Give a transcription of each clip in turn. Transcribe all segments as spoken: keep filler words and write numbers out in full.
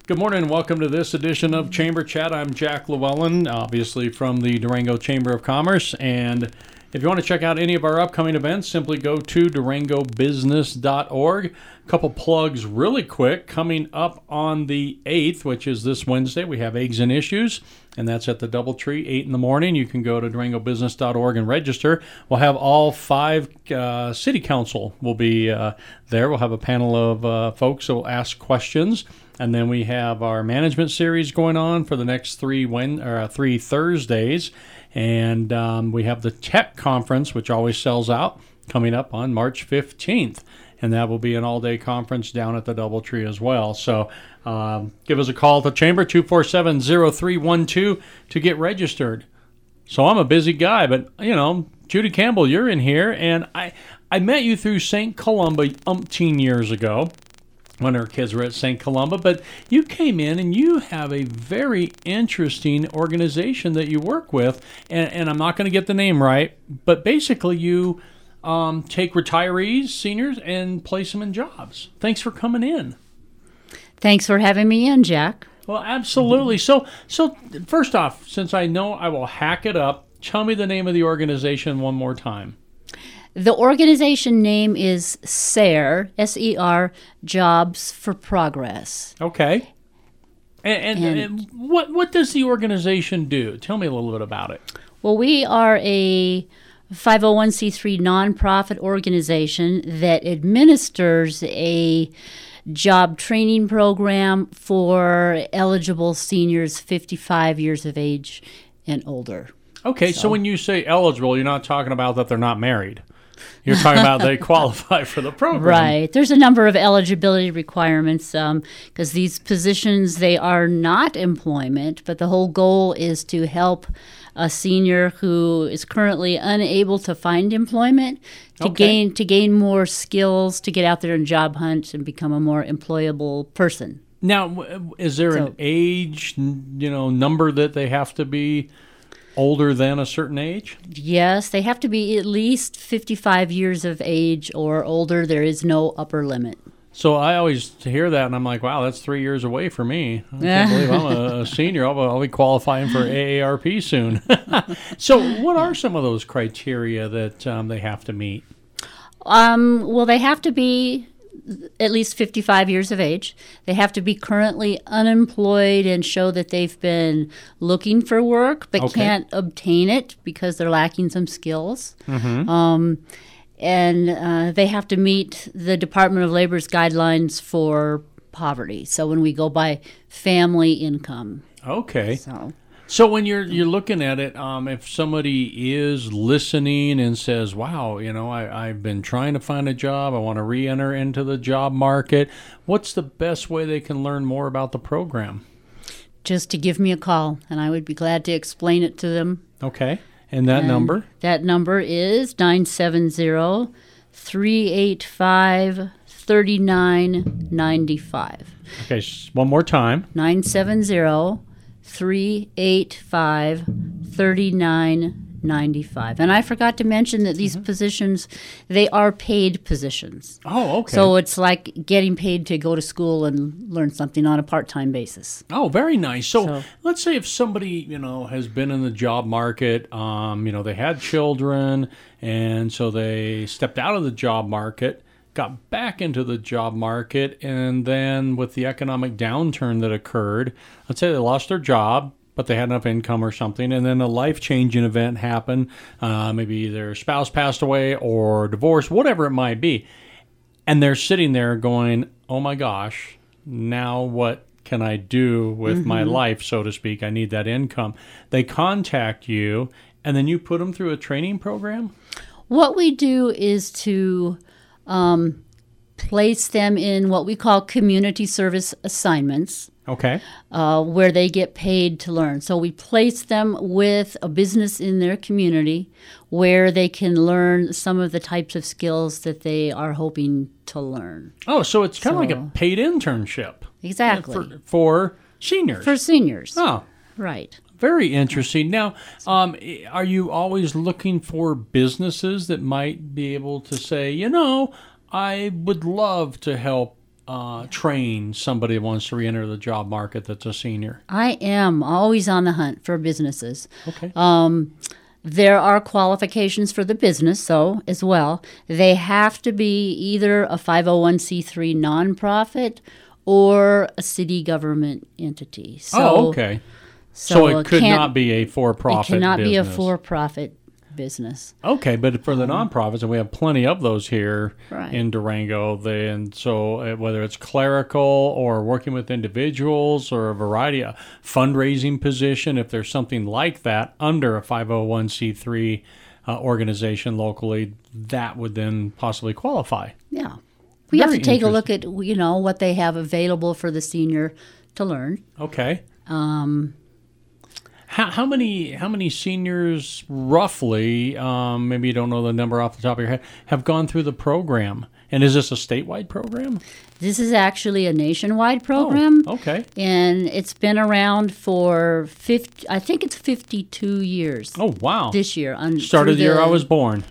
Good morning and welcome to this edition of Chamber Chat. I'm Jack Llewellyn, obviously from the Durango Chamber of Commerce. And if you want to check out any of our upcoming events, simply go to durango business dot org. A couple plugs really quick. Coming up on the eighth, which is this Wednesday, we have Eggs and Issues, and that's at the Doubletree, eight in the morning. You can go to durango business dot org and register. We'll have all five uh, city council will be uh, there. We'll have a panel of uh, folks who will ask questions. And then we have our management series going on for the next three Wed- or, uh, three Thursdays. And um, we have the tech conference, which always sells out, coming up on March fifteenth. And that will be an all-day conference down at the Doubletree as well. So um, give us a call at the Chamber, two four seven, zero three one two, to get registered. So I'm a busy guy, but, you know, Judy Campbell, you're in here. And I, I met you through Saint Columba umpteen years ago, when our kids were at Saint Columba, but you came in and you have a very interesting organization that you work with, and, and I'm not going to get the name right, but basically you um, take retirees, seniors, and place them in jobs. Thanks for coming in. Thanks for having me in, Jack. Well, absolutely. So, so first off, since I know I will hack it up, tell me the name of the organization one more time. The organization name is S E R, S E R, Jobs for Progress. Okay. And, and, And- and what what does the organization do? Tell me a little bit about it. Well, we are a five oh one c three nonprofit organization that administers a job training program for eligible seniors fifty-five years of age and older. Okay, so, So- when you say eligible, you're not talking about that they're not married. You're talking about they qualify for the program. Right. There's a number of eligibility requirements because these positions, they are not employment, but the whole goal is to help a senior who is currently unable to find employment to Okay. gain to gain more skills to get out there and job hunt and become a more employable person. Now, w- is there So- an age, n- you know, number that they have to be older than a certain age? Yes, they have to be at least fifty-five years of age or older. There is no upper limit. So I always hear that, and I'm like, wow, that's three years away for me. I can't believe I'm a, a senior. I'll, I'll be qualifying for A A R P soon. So what are some of those criteria that um, they have to meet? Um, well, they have to be at least fifty-five years of age. They have to be currently unemployed and show that they've been looking for work but Okay. can't obtain it because they're lacking some skills. Mm-hmm. Um, and uh, they have to meet the Department of Labor's guidelines for poverty. So when we go by family income. Okay. So. So when you're you're looking at it, um, if somebody is listening and says, "Wow, you know, I, I've been trying to find a job. I want to re-enter into the job market," what's the best way they can learn more about the program? Just to give me a call, and I would be glad to explain it to them. Okay, and that And number? That number is nine seven zero, three eight five, three nine nine five. Okay, s- one more time. nine seven zero, three eight five, three nine nine five. And I forgot to mention that these positions, they are paid positions. Oh, okay. So it's like getting paid to go to school and learn something on a part-time basis. Oh, very nice. So, So- let's say if somebody, you know, has been in the job market, um, you know, they had children, and so they stepped out of the job market, got back into the job market, and then with the economic downturn that occurred, let's say they lost their job, but they had enough income or something, and then a life-changing event happened. Uh, maybe their spouse passed away or divorced, whatever it might be. And they're sitting there going, oh my gosh, now what can I do with my life, so to speak? I need that income. They contact you, and then you put them through a training program? What we do is to um, place them in what we call community service assignments, Okay. uh, where they get paid to learn. So we place them with a business in their community where they can learn some of the types of skills that they are hoping to learn. Oh, so it's kind of like a So- paid internship. Exactly. For, for seniors. For seniors. Oh, Right. very interesting. Now, um, are you always looking for businesses that might be able to say, you know, I would love to help uh, train somebody who wants to re-enter the job market that's a senior? I am always on the hunt for businesses. Okay. Um, there are qualifications for the business, though, as well. They have to be either a five oh one c three nonprofit or a city government entity. So, oh, okay. So, so it could can't, not be a for-profit It cannot business. be a for-profit business. Okay, but for the nonprofits, and we have plenty of those here Right. in Durango, they, and so uh, whether it's clerical or working with individuals or a variety of fundraising position, if there's something like that under a five oh one c three uh, organization locally, that would then possibly qualify. Yeah. We have Very to take a look at, you know, what they have available for the senior to learn. Okay. Um, How, how many how many seniors roughly, um, maybe you don't know the number off the top of your head, have gone through the program? And is this a statewide program? This is actually a nationwide program. Oh, okay. And it's been around for fifty, I think it's fifty-two years. Oh, wow. This year. On, Started the year I was born.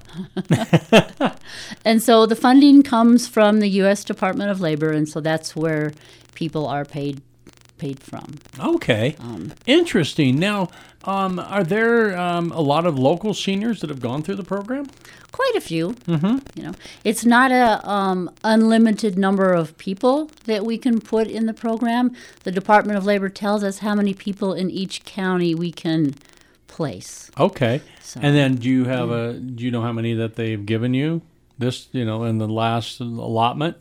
And so the funding comes from the U S Department of Labor, and so that's where people are paid paid from. Okay. Um, Interesting. Now, um, are there um, a lot of local seniors that have gone through the program? Quite a few. Mm-hmm. You know, it's not a um, unlimited number of people that we can put in the program. The Department of Labor tells us how many people in each county we can place. Okay. So, And then do you have a do you know how many that they've given you this, you know, in the last allotment?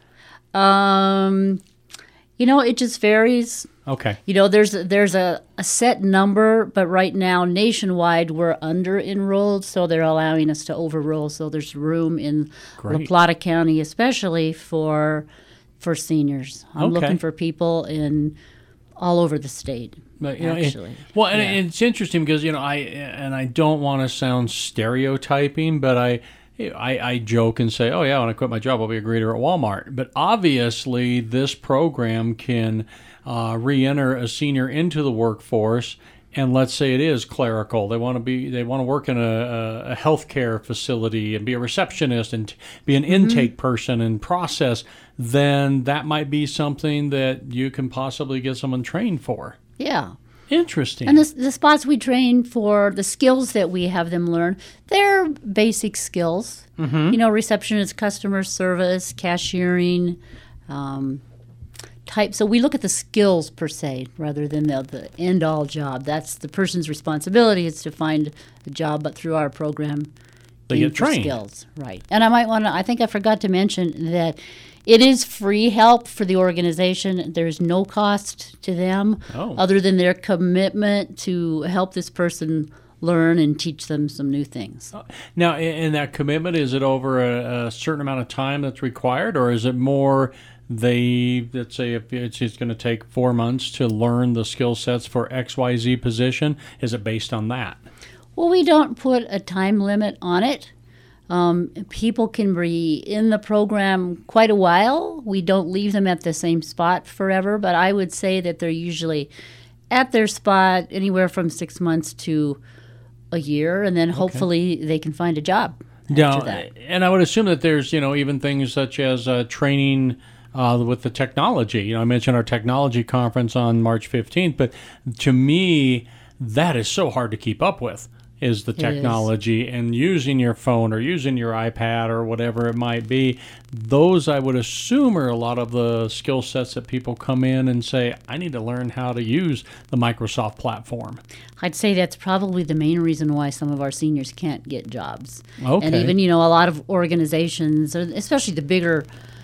um, you know, it just varies. Okay. You know, there's there's a, a set number, but right now nationwide we're under enrolled, so they're allowing us to overroll. So there's room in La Great. Plata County, especially for for seniors. I'm Okay. looking for people in all over the state. But, you know, it- Actually, well, and Yeah. it's interesting because, you know, I and I don't want to sound stereotyping, but I, I I joke and say, oh yeah, when I quit my job, I'll be a greeter at Walmart. But obviously, this program can uh, re-enter a senior into the workforce. And let's say it is clerical. They want to be. They want to work in a, a healthcare facility and be a receptionist and be an intake person and process. Then that might be something that you can possibly get someone trained for. yeah. Interesting. And the, the spots we train for, the skills that we have them learn, they're basic skills. Mm-hmm. You know, receptionist, customer service, cashiering, um, type. So we look at the skills per se rather than the, the end-all job. That's the person's responsibility is to find a job, but through our program, They gain get for trained. skills. Right. And I might want to, I think I forgot to mention that it is free help for the organization. There's no cost to them Oh. other than their commitment to help this person learn and teach them some new things. Now, a- and that commitment, is it over a, a certain amount of time that's required, or is it more they, let's say if it's, it's going to take four months to learn the skill sets for X Y Z position, is it based on that? Well, we don't put a time limit on it. Um, people can be in the program quite a while. We don't leave them at the same spot forever, but I would say that they're usually at their spot anywhere from six months to a year, and then hopefully they can find a job after Now, that. and I would assume that there's, you know, even things such as uh, training uh, with the technology. You know, I mentioned our technology conference on March fifteenth, but to me, that is so hard to keep up with, is the is. technology and using your phone or using your iPad or whatever it might be. Those, I would assume, are a lot of the skill sets that people come in and say, I need to learn how to use the Microsoft platform. I'd say that's probably the main reason why some of our seniors can't get jobs. Okay. And even, you know, a lot of organizations, especially the bigger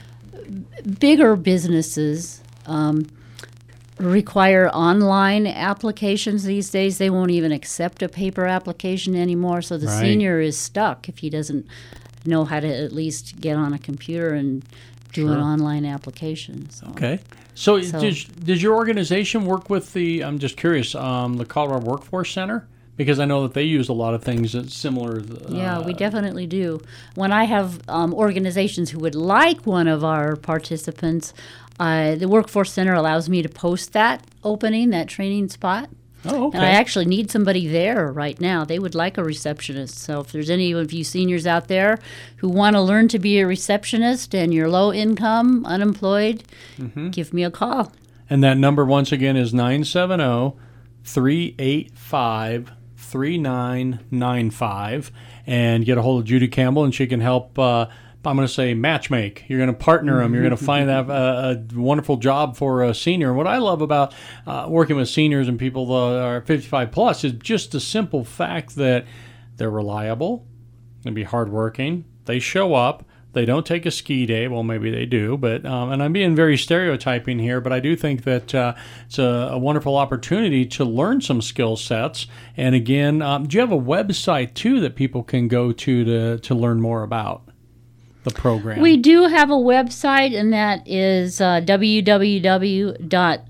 bigger businesses, um, require online applications these days. They won't even accept a paper application anymore. So the Right. senior is stuck if he doesn't know how to at least get on a computer and do an Sure. online application. So. Okay. So, So- does, does your organization work with the, I'm just curious, um, the Colorado Workforce Center? Because I know that they use a lot of things that's similar. Uh, Yeah, we definitely do. When I have um, organizations who would like one of our participants, uh, the Workforce Center allows me to post that opening, that training spot. Oh, okay. And I actually need somebody there right now. They would like a receptionist. So if there's any of you seniors out there who want to learn to be a receptionist and you're low income, unemployed, mm-hmm. give me a call. And that number, once again, is nine seven zero, three eight five, three nine nine five. And get a hold of Judy Campbell, and she can help, uh, I'm going to say, matchmake. You're going to partner them. You're going to find a, a wonderful job for a senior. And what I love about uh, working with seniors and people that are fifty-five plus is just the simple fact that they're reliable, they be hardworking, they show up, they don't take a ski day. Well, maybe they do, but um, and I'm being very stereotyping here, but I do think that uh, it's a, a wonderful opportunity to learn some skill sets. And again, um, do you have a website too that people can go to to, to learn more about the program? We do have a website, and that is uh, w w w dot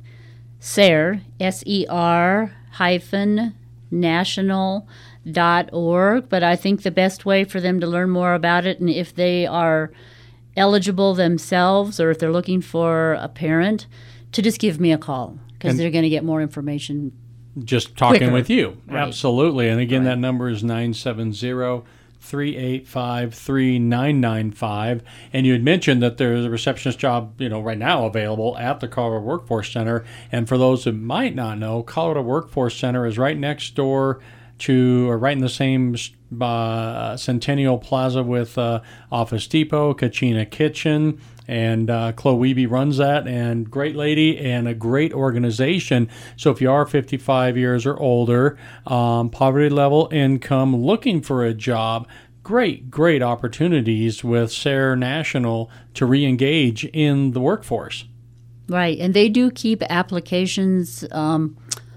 ser, S E R hyphen national dot org. But I think the best way for them to learn more about it, and if they are eligible themselves or if they're looking for a parent, to just give me a call, because they're going to get more information just talking quicker. with you. Right. Absolutely. And again, Right. that number is nine seven zero, three eight five, three nine nine five. And you had mentioned that there's a receptionist job, you know, right now available at the Colorado Workforce Center. And for those that might not know, Colorado Workforce Center is right next door to, or right in the same uh, Centennial Plaza with uh, Office Depot, Kachina Kitchen, and uh, Chloe Wiebe runs that, and great lady and a great organization. So if you are fifty-five years or older, um, poverty level income, looking for a job, great, great opportunities with SARE National to re-engage in the workforce. Right, and they do keep applications um,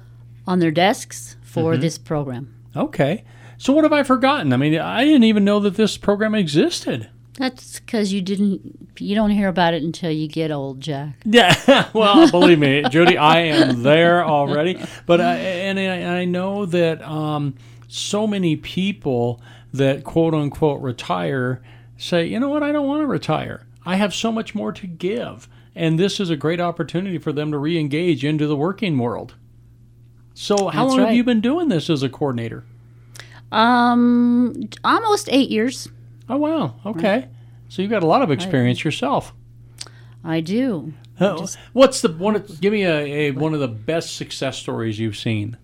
on their desks for Mm-hmm. this program. Okay. So what have I forgotten? I mean, I didn't even know that this program existed. That's because you didn't, you don't hear about it until you get old, Jack. Yeah, well, believe me, Judy, I am there already. But I, and I, I know that um, so many people that quote unquote retire say, you know what, I don't want to retire. I have so much more to give, and this is a great opportunity for them to re-engage into the working world. So, how That's long right. have you been doing this as a coordinator? Um, almost eight years. Oh, wow. Okay. So you've got a lot of experience yourself. I do. Oh, Just- what's the one? Give me a, a one of the best success stories you've seen.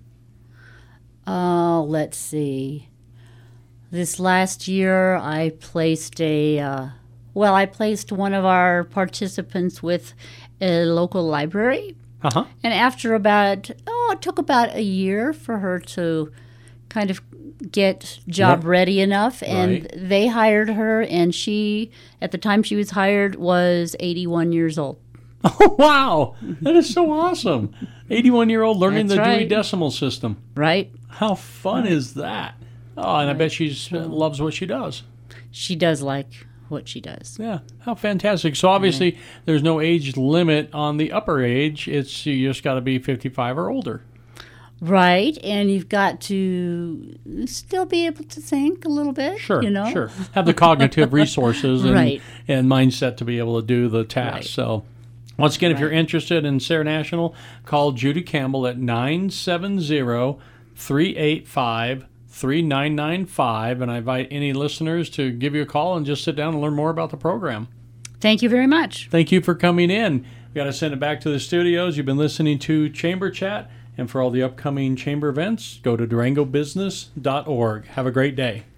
Oh, let's see. This last year, I placed a, uh, well, I placed one of our participants with a local library. Uh huh. And after about, oh, it took about a year for her to kind of get job Yep. ready enough. And Right. they hired her, and she, at the time she was hired, was eighty-one years old. Oh, wow. That is so awesome. eighty-one-year-old learning That's the Dewey right. Decimal System. Right? How fun is that? Oh, and I bet she loves what she does. She does like what she does. Yeah, how fantastic. So obviously there's no age limit on the upper age. It's you just got to be fifty-five or older. Right, and you've got to still be able to think a little bit. Sure, you know? sure. Have the cognitive resources and, Right. and mindset to be able to do the task. Right. So once again, if you're Right. interested in SARE National, call Judy Campbell at nine seven zero, three eight five, three nine nine five. And I invite any listeners to give you a call and just sit down and learn more about the program. Thank you very much. Thank you for coming in. We got to send it back to the studios. You've been listening to Chamber Chat. And for all the upcoming chamber events, go to durango business dot org. Have a great day.